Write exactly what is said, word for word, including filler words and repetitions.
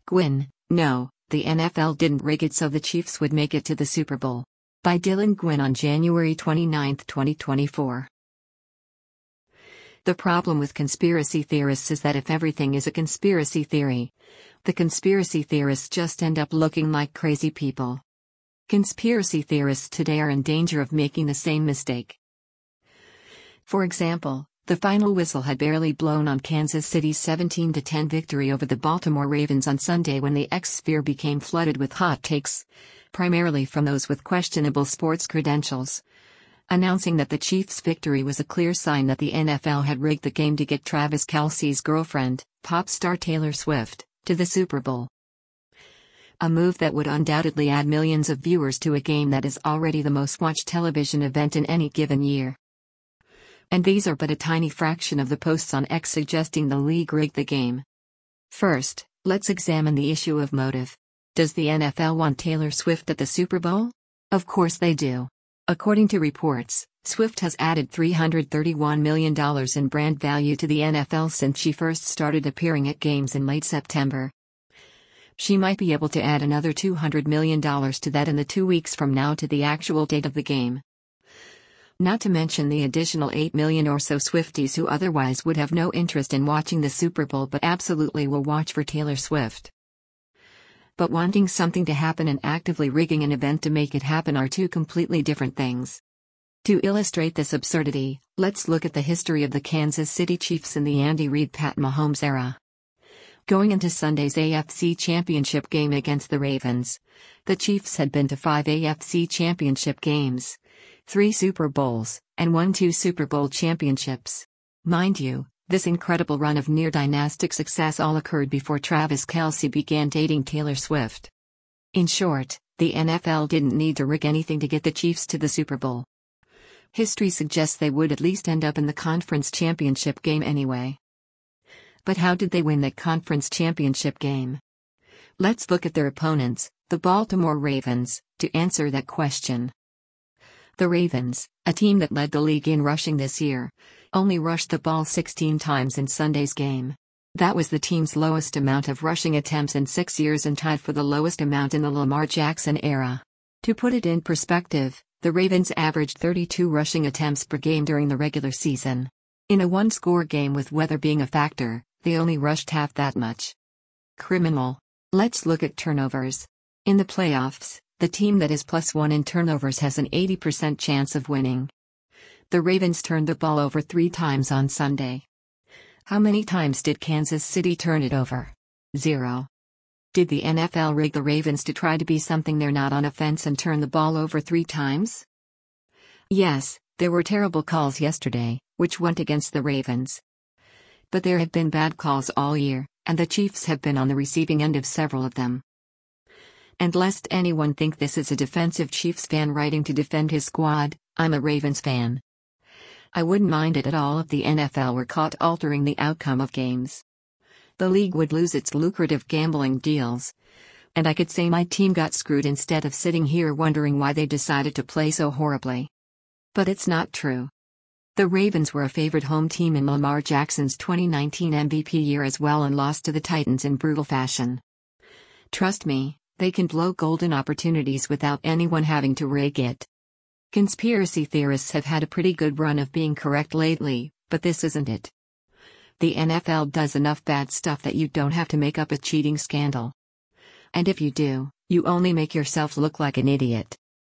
Gwynn, no, the N F L didn't rig it so the Chiefs would make it to the Super Bowl. By Dylan Gwynn on January twenty-ninth, twenty twenty-four. The problem with conspiracy theorists is that if everything is a conspiracy theory, the conspiracy theorists just end up looking like crazy people. Conspiracy theorists today are in danger of making the same mistake. For example, the final whistle had barely blown on Kansas City's seventeen to ten victory over the Baltimore Ravens on Sunday when the X-sphere became flooded with hot takes, primarily from those with questionable sports credentials, announcing that the Chiefs' victory was a clear sign that the N F L had rigged the game to get Travis Kelce's girlfriend, pop star Taylor Swift, to the Super Bowl. A move that would undoubtedly add millions of viewers to a game that is already the most watched television event in any given year. And these are but a tiny fraction of the posts on X suggesting the league rigged the game. First, let's examine the issue of motive. Does the N F L want Taylor Swift at the Super Bowl? Of course they do. According to reports, Swift has added three hundred thirty-one million dollars in brand value to the N F L since she first started appearing at games in late September. She might be able to add another two hundred million dollars to that in the two weeks from now to the actual date of the game. Not to mention the additional eight million or so Swifties who otherwise would have no interest in watching the Super Bowl but absolutely will watch for Taylor Swift. But wanting something to happen and actively rigging an event to make it happen are two completely different things. To illustrate this absurdity, let's look at the history of the Kansas City Chiefs in the Andy Reid-Pat Mahomes era. Going into Sunday's A F C Championship game against the Ravens, the Chiefs had been to five A F C Championship games, three Super Bowls, and won two Super Bowl championships. Mind you, this incredible run of near-dynastic success all occurred before Travis Kelce began dating Taylor Swift. In short, the N F L didn't need to rig anything to get the Chiefs to the Super Bowl. History suggests they would at least end up in the conference championship game anyway. But how did they win that conference championship game? Let's look at their opponents, the Baltimore Ravens, to answer that question. The Ravens, a team that led the league in rushing this year, only rushed the ball sixteen times in Sunday's game. That was the team's lowest amount of rushing attempts in six years and tied for the lowest amount in the Lamar Jackson era. To put it in perspective, the Ravens averaged thirty-two rushing attempts per game during the regular season. In a one-score game with weather being a factor, they only rushed half that much. Criminal. Let's look at turnovers. In the playoffs, the team that is plus one in turnovers has an eighty percent chance of winning. The Ravens turned the ball over three times on Sunday. How many times did Kansas City turn it over? Zero. Did the N F L rig the Ravens to try to be something they're not on offense and turn the ball over three times? Yes, there were terrible calls yesterday, which went against the Ravens. But there have been bad calls all year, and the Chiefs have been on the receiving end of several of them. And lest anyone think this is a defensive Chiefs fan writing to defend his squad, I'm a Ravens fan. I wouldn't mind it at all if the N F L were caught altering the outcome of games. The league would lose its lucrative gambling deals. And I could say my team got screwed instead of sitting here wondering why they decided to play so horribly. But it's not true. The Ravens were a favored home team in Lamar Jackson's twenty nineteen M V P year as well and lost to the Titans in brutal fashion. Trust me, they can blow golden opportunities without anyone having to rig it. Conspiracy theorists have had a pretty good run of being correct lately, but this isn't it. The N F L does enough bad stuff that you don't have to make up a cheating scandal. And if you do, you only make yourself look like an idiot.